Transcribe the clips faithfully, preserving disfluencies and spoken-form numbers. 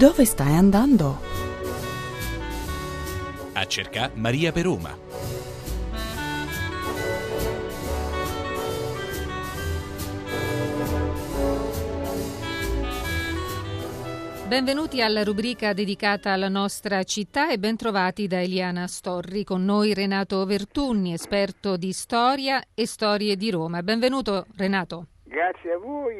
Dove stai andando? A cercare Maria per Roma. Benvenuti alla rubrica dedicata alla nostra città e bentrovati da Eliana Storri. Con noi Renato Vertunni, esperto di storia e storie di Roma. Benvenuto Renato. Grazie a voi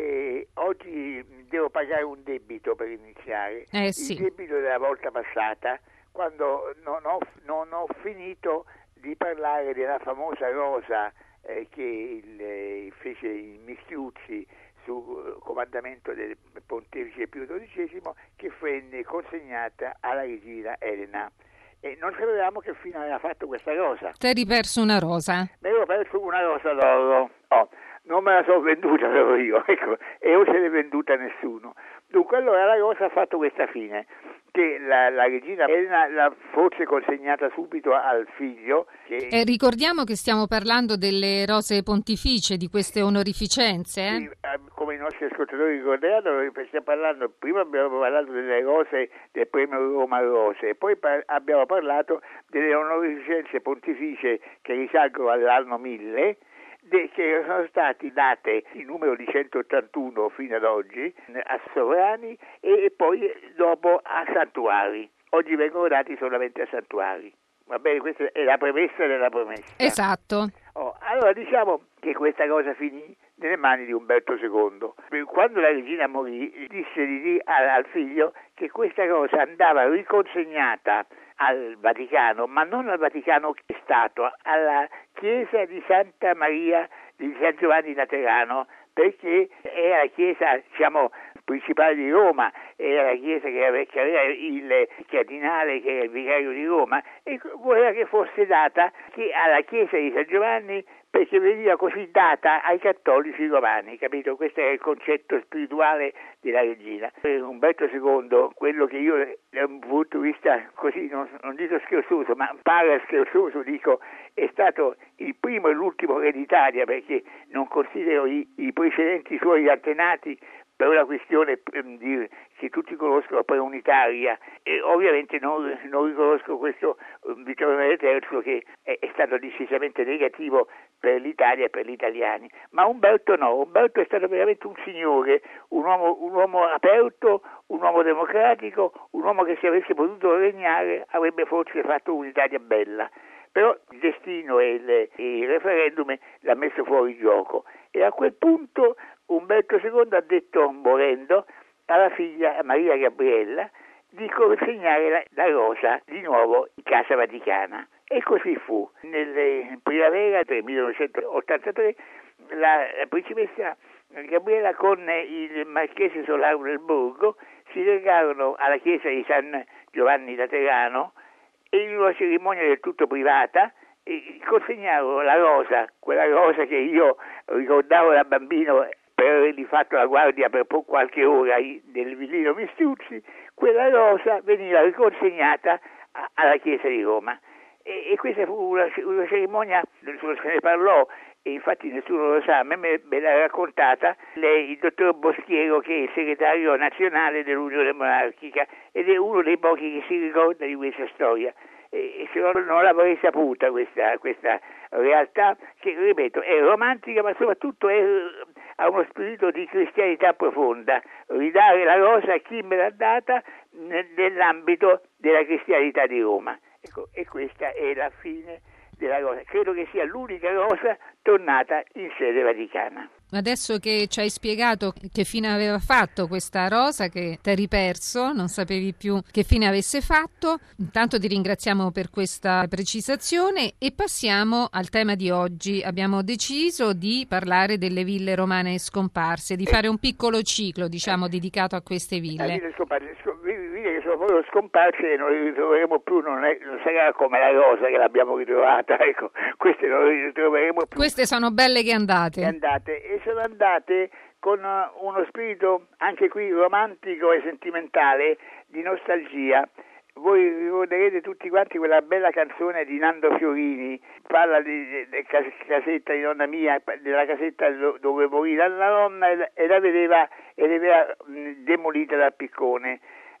e oggi devo pagare un debito per iniziare. Eh sì. Il debito della volta passata, quando non ho, non ho finito di parlare della famosa rosa eh, che il, eh, fece il Mischiuzzi su comandamento del pontefice Pio dodicesimo, che venne consegnata alla regina Elena. E non sapevamo che fine aveva fatto questa rosa. Ti hai riperso una rosa? Mi ero perso una rosa d'oro. Oh, non me la sono venduta però io, ecco, e non se l'è venduta nessuno. Dunque allora la rosa ha fatto questa fine, che la, la regina Elena l'ha forse consegnata subito al figlio. Che... Eh, ricordiamo che stiamo parlando delle rose pontificie, di queste onorificenze. Eh? Sì, come i nostri ascoltatori ricorderanno, stiamo parlando, prima abbiamo parlato delle rose del premio Roma Rose, e poi par- abbiamo parlato delle onorificenze pontificie che risalgono all'anno mille, De, che sono stati date in numero di centottantuno fino ad oggi a sovrani e poi dopo a santuari. Oggi vengono dati solamente a santuari. Va bene, questa è la premessa della promessa. Esatto. Oh, allora diciamo che questa cosa finì nelle mani di Umberto secondo. Quando la regina morì, disse di dire al, al figlio che questa cosa andava riconsegnata al Vaticano, ma non al Vaticano Stato, alla chiesa di Santa Maria di San Giovanni Laterano, perché era la chiesa, diciamo, principale di Roma, era la chiesa che aveva, che aveva il cardinale che era il vicario di Roma, e voleva che fosse data che alla chiesa di San Giovanni, perché veniva così data ai cattolici romani, capito? Questo è il concetto spirituale della regina. Per Umberto secondo, quello che io da un punto di vista così, non, non dico scherzoso, ma para scherzoso dico, è stato il primo e l'ultimo re d'Italia, perché non considero i, i precedenti suoi antenati per una questione di, che tutti conoscono, per un'Italia, e ovviamente non, non riconosco questo Vittorio terzo che è, è stato decisamente negativo per l'Italia e per gli italiani, ma Umberto no, Umberto è stato veramente un signore, un uomo, un uomo aperto, un uomo democratico, un uomo che se avesse potuto regnare avrebbe forse fatto un'Italia bella. Però il destino e il, il referendum l'ha messo fuori gioco, e a quel punto Umberto secondo ha detto, morendo, alla figlia Maria Gabriella di consegnare la, la rosa di nuovo in Casa Vaticana. E così fu. Nel primavera del millenovecentottantatré la, la principessa Gabriella con il marchese Solaro del Borgo si recarono alla chiesa di San Giovanni Laterano e in una cerimonia del tutto privata eh, consegnarono la rosa, quella rosa che io ricordavo da bambino per avergli fatto la guardia per qualche ora nel villino Mischiuzzi. Quella rosa veniva riconsegnata a, alla chiesa di Roma. E, e questa fu una, una cerimonia, nessuno se ne parlò, e infatti nessuno lo sa, a me me, me l'ha raccontata lei, il dottor Boschiero, che è il segretario nazionale dell'Unione Monarchica ed è uno dei pochi che si ricorda di questa storia. E, e se no non l'avrei saputa questa, questa realtà, che ripeto è romantica, ma soprattutto è, ha uno spirito di cristianità profonda, ridare la rosa a chi me l'ha data nell'ambito della cristianità di Roma. Ecco, e questa è la fine della rosa. Credo che sia l'unica rosa tornata in sede vaticana. Adesso che ci hai spiegato che fine aveva fatto questa rosa che ti hai riperso, non sapevi più che fine avesse fatto, intanto ti ringraziamo per questa precisazione e passiamo al tema di oggi. Abbiamo deciso di parlare delle ville romane scomparse, di fare un piccolo ciclo, diciamo, dedicato a queste ville. Ville scomparse, ville che sono proprio scomparse e non le ritroveremo più, non, è, non sarà come la rosa che l'abbiamo ritrovata, ecco, queste non le ritroveremo più. Queste sono belle che andate. Che andate e sono andate con uno spirito anche qui romantico e sentimentale, di nostalgia. Voi ricorderete tutti quanti quella bella canzone di Nando Fiorini, parla di, di, di casetta di nonna mia, della casetta dove morì la nonna e la vedeva, e l'aveva demolita dal piccone.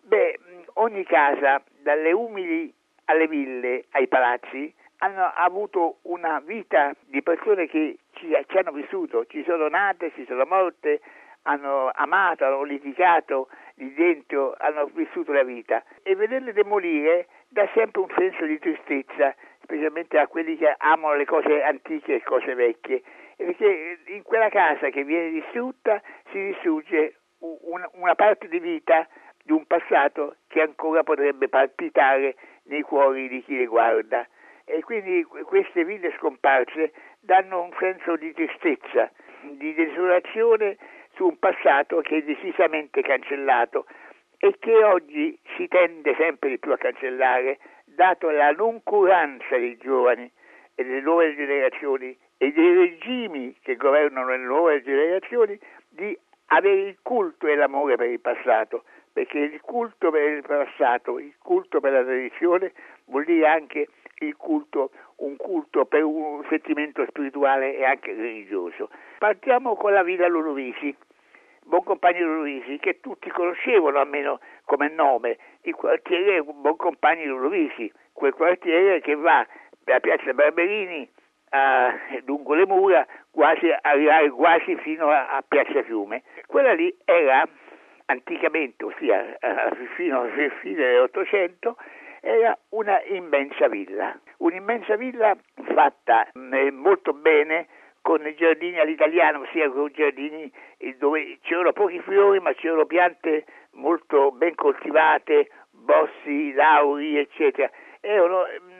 Beh, ogni casa, dalle umili alle ville, ai palazzi, hanno avuto una vita di persone che ci, ci hanno vissuto, ci sono nate, ci sono morte, hanno amato, hanno litigato lì dentro, hanno vissuto la vita. E vederle demolire dà sempre un senso di tristezza, specialmente a quelli che amano le cose antiche e cose vecchie, perché in quella casa che viene distrutta si distrugge una, una parte di vita di un passato che ancora potrebbe palpitare nei cuori di chi le guarda. E quindi queste ville scomparse danno un senso di tristezza, di desolazione su un passato che è decisamente cancellato e che oggi si tende sempre di più a cancellare, dato la noncuranza dei giovani e delle nuove generazioni e dei regimi che governano le nuove generazioni di avere il culto e l'amore per il passato, perché il culto per il passato, il culto per la tradizione vuol dire anche il culto, un culto per un sentimento spirituale e anche religioso. Partiamo con la villa Ludovisi, Boncompagni Ludovisi, che tutti conoscevano almeno come nome, il quartiere Boncompagni Ludovisi, quel quartiere che va da Piazza Barberini a, lungo le mura, quasi arrivare quasi fino a, a Piazza Fiume. Quella lì era anticamente, ossia fino alla fine dell'Ottocento, era una immensa villa, un'immensa villa fatta eh, molto bene, con giardini all'italiano, ossia con giardini dove c'erano pochi fiori ma c'erano piante molto ben coltivate, bossi, lauri, eccetera. Era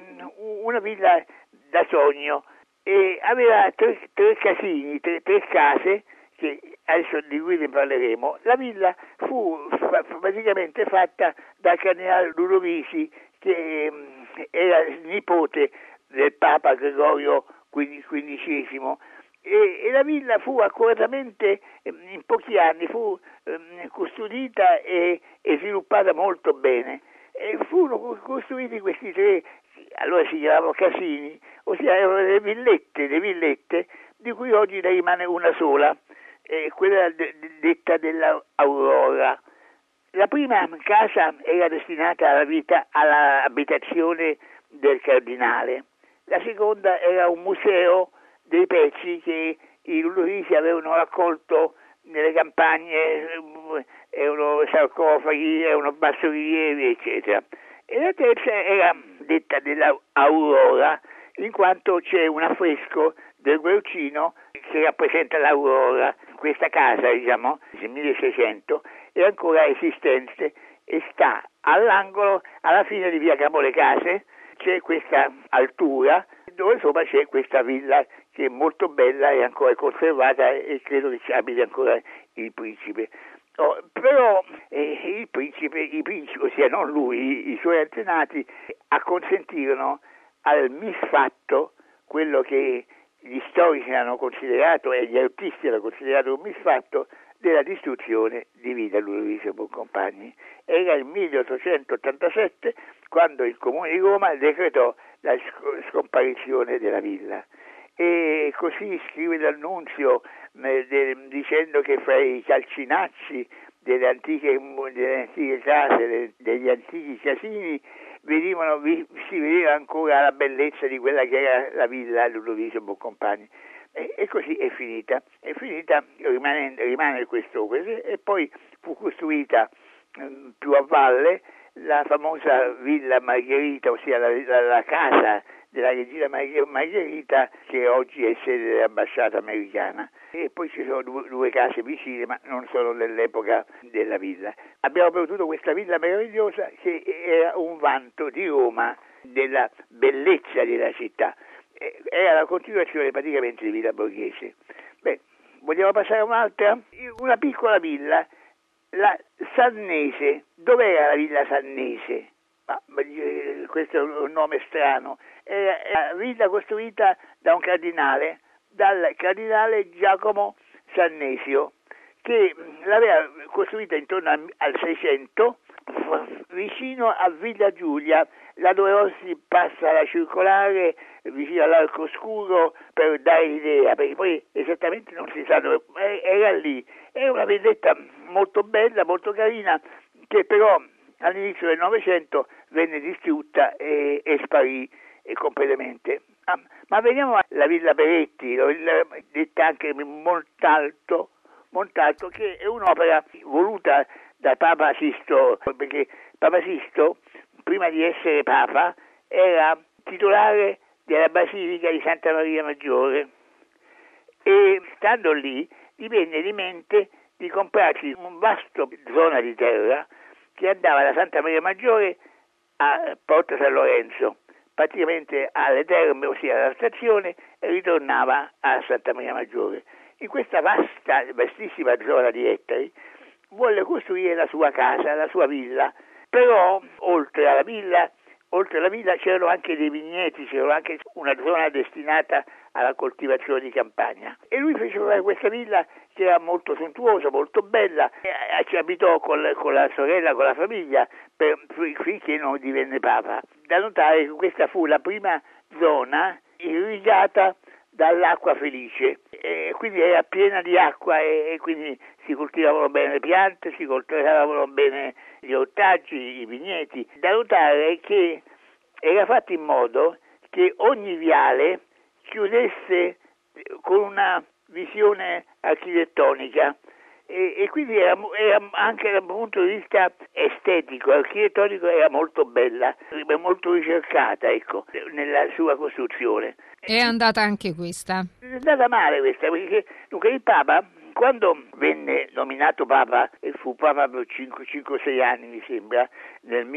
una villa da sogno e aveva tre, tre casini, tre, tre case, che adesso di cui ne parleremo. La villa fu fa, praticamente fatta dal cardinale Ludovisi, che eh, era nipote del Papa Gregorio quindicesimo, e, e la villa fu accuratamente, in pochi anni, fu eh, costruita e, e sviluppata molto bene. E furono costruiti questi tre, allora si chiamavano casini, ossia erano delle villette, delle villette di cui oggi ne rimane una sola, eh, quella de- de- detta dell'Aurora. La prima casa era destinata alla vita, all'abitazione del cardinale. La seconda era un museo dei pezzi che i Ludovisi avevano raccolto nelle campagne, erano sarcofagi, erano bassorilievi, eccetera. E la terza era detta dell'Aurora, in quanto c'è un affresco del Guercino che rappresenta l'Aurora. Questa casa, diciamo, del milleseicento, è ancora esistente e sta all'angolo, alla fine di via Capo le Case, c'è questa altura dove sopra c'è questa villa che è molto bella e ancora conservata, e credo che ci abiti ancora il principe. Oh, però eh, il principe, i principi, ossia non lui, i, i suoi antenati, acconsentirono al misfatto, quello che gli storici hanno considerato e gli artisti hanno considerato un misfatto, della distruzione di villa Ludovisi Boncompagni. Era il milleottocentottantasette quando il Comune di Roma decretò la scomparizione della villa. E così scrive l'annunzio eh, de, dicendo che fra i calcinacci delle antiche, delle antiche case, de, degli antichi casini, venivano, vi, si vedeva ancora la bellezza di quella che era la villa Ludovisi Boncompagni. E, e così è finita, è finita, rimane, rimane questo, e poi fu costruita eh, più a valle la famosa Villa Margherita, ossia la, la, la casa della regina Margherita, che oggi è sede dell'ambasciata americana. E poi ci sono due, due case vicine, ma non sono dell'epoca della villa. Abbiamo perduto questa villa meravigliosa che era un vanto di Roma, della bellezza della città. Era la continuazione praticamente di Villa Borghese. Beh, vogliamo passare a un'altra? Una piccola villa, la Sannese. Dov'era la villa Sannese? Ah, questo è un nome strano. Era una villa costruita da un cardinale, dal cardinale Giacomo Sannesio, che l'aveva costruita intorno al Seicento, vicino a Villa Giulia, là dove oggi si passa la circolare vicino all'Arco Scuro, per dare l'idea, perché poi esattamente non si sa dove, era lì. È una villetta molto bella, molto carina, che però all'inizio del Novecento venne distrutta e, e sparì e completamente. Ah, ma veniamo alla Villa Peretti, detta anche Montalto, Montalto, che è un'opera voluta da Papa Sisto, perché Papa Sisto, prima di essere Papa, era titolare della Basilica di Santa Maria Maggiore e stando lì gli venne di mente di comprarci un vasto zona di terra che andava da Santa Maria Maggiore a Porta San Lorenzo, praticamente alle terme, ossia alla stazione, e ritornava a Santa Maria Maggiore. In questa vasta, vastissima zona di ettari volle costruire la sua casa, la sua villa, però oltre alla villa, oltre alla villa c'erano anche dei vigneti, c'era anche una zona destinata alla coltivazione di campagna. E lui fece fare questa villa che era molto sontuosa, molto bella, e ci abitò con, con la sorella, con la famiglia, per, finché non divenne Papa. Da notare che questa fu la prima zona irrigata dall'acqua felice, e quindi era piena di acqua e, e quindi si coltivavano bene le piante, si coltivavano bene gli ortaggi, i vigneti. Da notare che era fatto in modo che ogni viale chiudesse con una visione architettonica e, e quindi era, era anche dal punto di vista estetico, architettonico era molto bella, molto ricercata, ecco, nella sua costruzione. È andata anche questa? È andata male questa, perché dunque il Papa, quando venne nominato Papa, e fu Papa per cinque o sei anni mi sembra, nel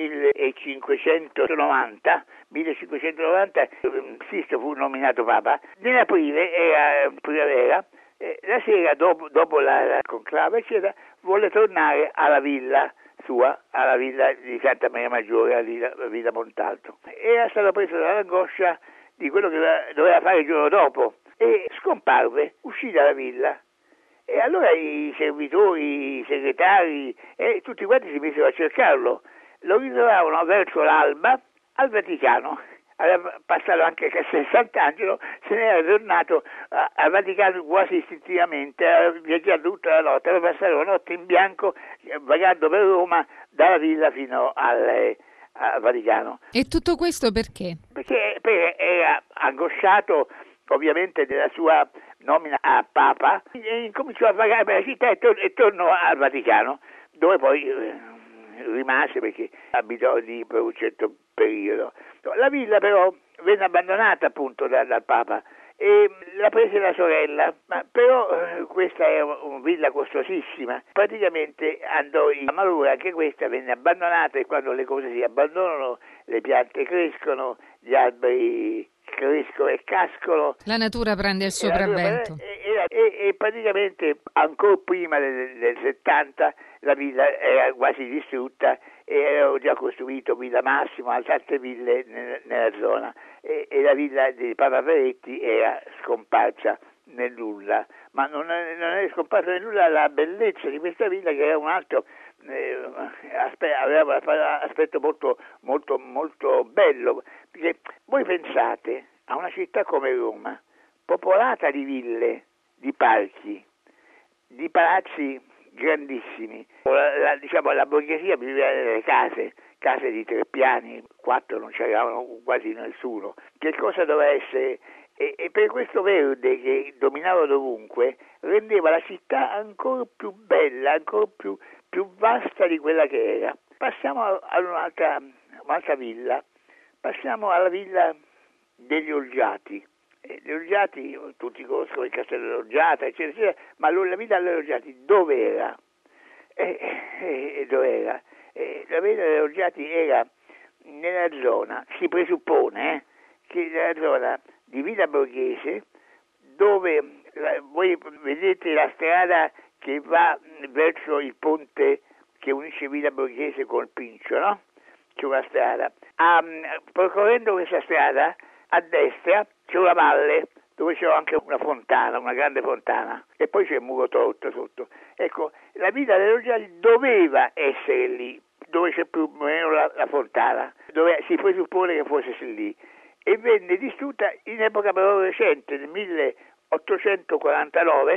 millecinquecentonovanta, millecinquecentonovanta Sisto fu nominato Papa, nell'aprile, era primavera, eh, la sera dopo, dopo la, la conclave eccetera, volle tornare alla villa sua, alla villa di Santa Maria Maggiore, alla villa, alla villa Montalto. Era stato preso dall'angoscia di quello che doveva fare il giorno dopo e scomparve, uscì dalla villa. E allora i servitori, i segretari, eh, tutti quanti si misero a cercarlo. Lo ritrovavano verso l'alba al Vaticano. Aveva passato anche Castel Sant'Angelo, se ne era tornato a, al Vaticano quasi istintivamente, aveva viaggiato tutta la notte, aveva passato la notte in bianco vagando per Roma dalla villa fino al, al Vaticano. E tutto questo perché? Perché, perché era angosciato ovviamente della sua nomina a Papa e incominciò a vagare per la città e, tor- e tornò al Vaticano, dove poi eh, rimase perché abitò lì per un certo periodo. La villa però venne abbandonata appunto da, dal Papa e la prese la sorella, ma però eh, questa è una villa costosissima, praticamente andò in malura, anche questa venne abbandonata e quando le cose si abbandonano le piante crescono, gli alberi crescono e cascano. La natura prende il sopravvento. E, e, e praticamente ancora prima del, del settanta la villa era quasi distrutta e erano già costruito Villa Massimo, altre ville nel, nella zona e, e la villa di Papa Peretti era scomparsa nel nulla, ma non è, non è scomparsa nel nulla la bellezza di questa villa che era un altro eh, aspe, aveva un aspetto molto, molto, molto bello, perché voi pensate a una città come Roma popolata di ville, di parchi, di palazzi grandissimi. La, la, diciamo, la borghesia viveva nelle case, case di tre piani, quattro non c'eravano quasi nessuno. Che cosa doveva essere? E, e per questo verde che dominava dovunque rendeva la città ancora più bella, ancora più, più vasta di quella che era. Passiamo ad un'altra, un'altra villa, passiamo alla villa degli Olgiati. Gli Olgiati, tutti conoscono il castello dell'Olgiata, eccetera, eccetera, ma la villa degli Olgiati dove era? E, e, e dove era? E la villa degli Olgiati era nella zona, si presuppone eh, che nella zona di Villa Borghese, dove la, voi vedete la strada che va verso il ponte che unisce Villa Borghese col Pincio, no? C'è una strada. Ah, percorrendo questa strada, a destra c'è una valle dove c'è anche una fontana, una grande fontana, e poi c'è il muro torto sotto. Ecco, la villa degli Olgiati doveva essere lì, dove c'è più o meno la, la fontana, dove si presuppone che fosse lì, e venne distrutta in epoca però recente, nel milleottocentoquarantanove,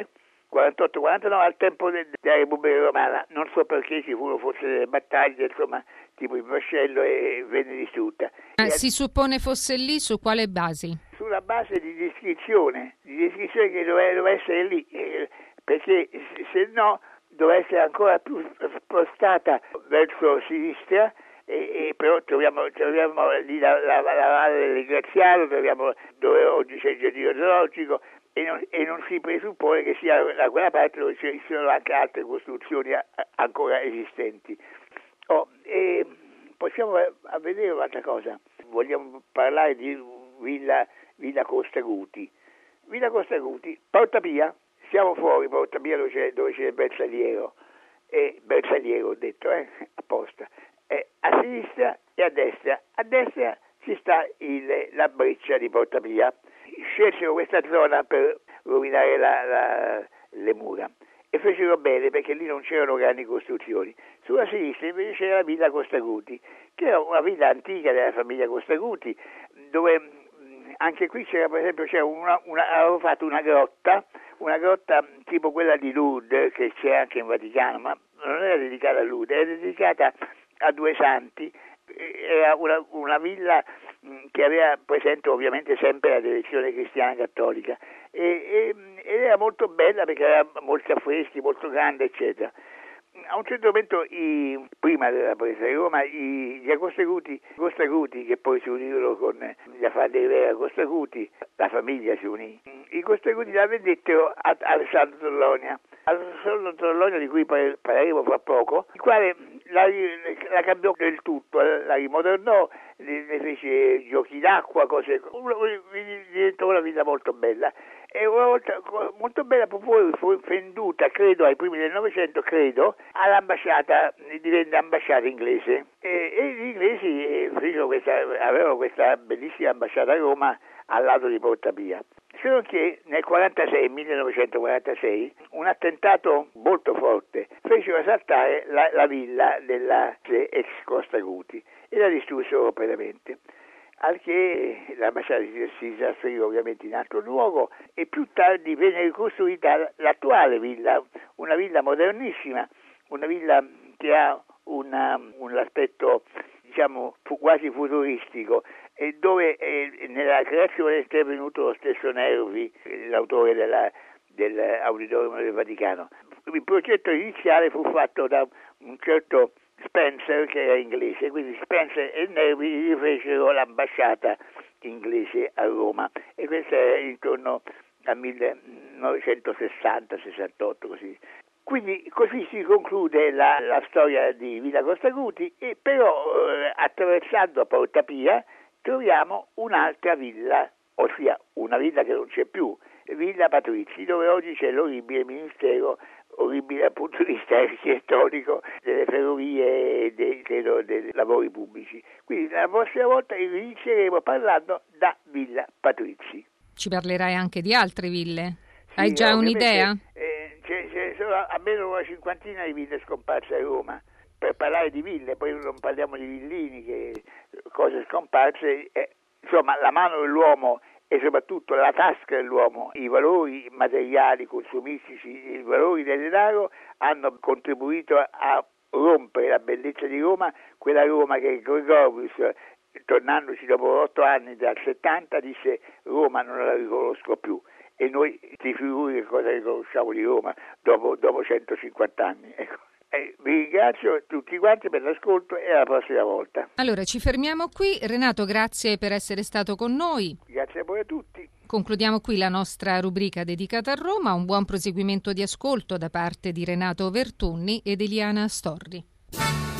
quarantotto quarantanove, al tempo de- della Repubblica Romana. Non so perché ci furono forse delle battaglie, insomma, tipo il Vascello, e venne distrutta. Ah, E si suppone fosse lì su quale basi? Sulla base di descrizione, di descrizione che doveva, doveva essere lì, eh, perché se no doveva essere ancora più spostata verso sinistra, e, e però troviamo, troviamo lì la, la, la valle del Graziano, troviamo dove oggi c'è il giardino zoologico, e non, e non si presuppone che sia da quella parte dove ci siano anche altre costruzioni a, ancora esistenti. Oh, e possiamo a vedere un'altra cosa. Vogliamo parlare di Villa, Villa Costa Guti. Villa Costa Guti, Porta Pia, siamo fuori Porta Pia dove c'è, dove c'è il Bersagliero, e Bersagliero ho detto, eh, apposta, e a sinistra e a destra. A destra ci sta il, la breccia di Porta Pia. Scelsero questa zona per rovinare la, la, le mura, e fecero bene perché lì non c'erano grandi costruzioni. Sulla sinistra invece c'era la Villa Costa Guti, che era una villa antica della famiglia Costa Guti, dove anche qui c'era, per esempio, c'era una, una, avevo fatto una grotta, una grotta tipo quella di Lourdes, che c'è anche in Vaticano, ma non era dedicata a Lourdes, era dedicata a due santi. Era una, una villa che aveva presente ovviamente sempre la direzione cristiana cattolica, e, e, ed era molto bella perché aveva molti affreschi, molto grande, eccetera. A un certo momento, i, prima della presa di Roma, i, gli Acostaguti, Costaguti, che poi si unirono con gli affari dei re Costaguti, la famiglia si unì, i Costaguti la vendettero a, a Alessandro Torlonia, Alessandro Torlonia, di cui parleremo fra poco, il quale la, la cambiò del tutto, la rimodernò, ne fece giochi d'acqua, cose, diventò una villa molto bella. E una volta molto bella, poi fu venduta, credo, ai primi del Novecento, credo, all'ambasciata, divenne ambasciata inglese. E, e gli inglesi fecero questa, avevano questa bellissima ambasciata a Roma al lato di Porta Pia. Se non che nel quarantasei, millenovecentoquarantasei, un attentato molto forte fecero assaltare la, la villa della ex Costa Guti e la distrussero completamente. Al che l'ambasciata si trasferiva ovviamente in altro luogo, e più tardi venne ricostruita l'attuale villa, una villa modernissima, una villa che ha una, un aspetto, diciamo, quasi futuristico, e dove eh, nella creazione è intervenuto lo stesso Nervi, l'autore della, dell'Auditorium del Vaticano. Il progetto iniziale fu fatto da un certo Spencer, che era inglese, quindi Spencer e Nervi rifecero l'ambasciata inglese a Roma, e questo è intorno al millenovecentosessanta sessantotto, così. Quindi così si conclude la, la storia di Villa Costa Guti, e però eh, attraversando Porta Pia troviamo un'altra villa, ossia una villa che non c'è più, Villa Patrizzi, dove oggi c'è l'orribile ministero, orribile dal punto di vista architettonico, delle ferrovie e dei, credo, dei lavori pubblici. Quindi la prossima volta inizieremo parlando da Villa Patrizzi. Ci parlerai anche di altre ville? Sì, hai già un'idea? Eh, c'è, c'è solo almeno una cinquantina di ville scomparse a Roma. Per parlare di ville, poi non parliamo di villini, che cose scomparse, eh, insomma la mano dell'uomo e soprattutto la tasca dell'uomo, i valori materiali, consumistici, i valori del denaro hanno contribuito a rompere la bellezza di Roma, quella Roma che Gregorius, tornandoci dopo otto anni dal settanta, disse: Roma non la riconosco più. E noi ti figuri che cosa riconosciamo di Roma dopo, dopo centocinquanta anni, ecco. Eh, vi ringrazio tutti quanti per l'ascolto, e alla prossima volta. Allora ci fermiamo qui. Renato, grazie per essere stato con noi. Grazie a voi a tutti. Concludiamo qui la nostra rubrica dedicata a Roma. Un buon proseguimento di ascolto da parte di Renato Vertunni ed Eliana Storri.